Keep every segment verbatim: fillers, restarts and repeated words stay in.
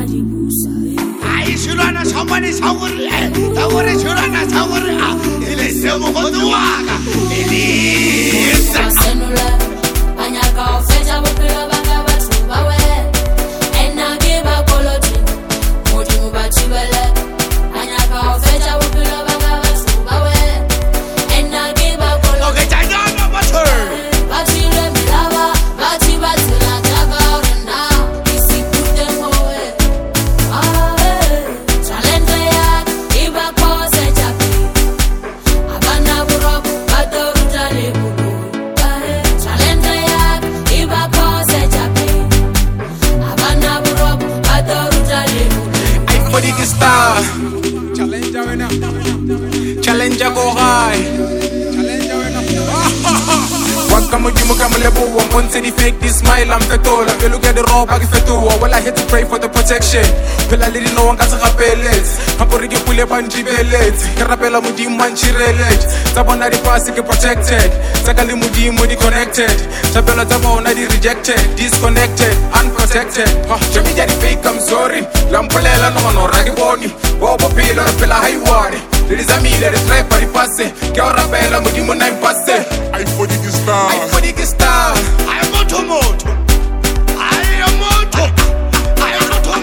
Ai shulana somebody sagore sagore shulana sagore ile semo goduaka ilisa senula anyaka ofeja bopelo banga batho bawe ena ke ba koloti modi mo batshibele anyaka ofeja bopelo banga batho bawe ena ke ba koloti okay jana batho batshile milaba bathi batsela jaga rena isipute mowe ah talent ya iba kose japi abana buro badoru tale budo talent ya iba kose japi abana buro badoru tale budo I for the star challenge wena challenge go high challenge wena waka modimo ka molebo wa monse di fake this smile I'm fetola ke look at the raw bag fetola well I had to pray for the protection phela le dino wa ka se gapeletse ga gore ke pule ba ntibeletse ke rapela modimo wa ntshireletse tsa bona di pass ke protected tsa ka le modimo di connected tsa tsa bona di rejected disconnected unprotected jami ja di fake I'm sorry lampolela no no ra ke boni bo bo pelo ra pela highway le dizamile re try pa di passe ke o rapela modimo na impasse I for the star. I for the star I am moto moto I am moto I am moto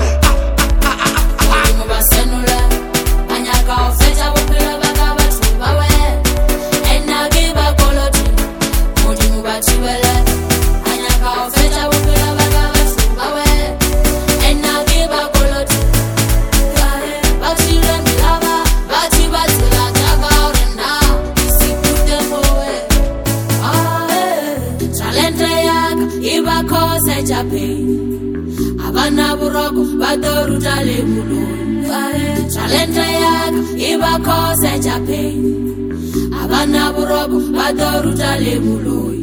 moto mo basenula anyaka ofeja bopelo banga batho bawe ena ke ba koloti modi mo batshibele anyaka ofeja bopelo banga batho bawe ena ke ba koloti bathile milaba bathi batsela jaga rena isipute mowe ah talent yaka iba kose japi abana buroko badoru tale budo talent yaka iba kose japi abana buroko badoru tale budo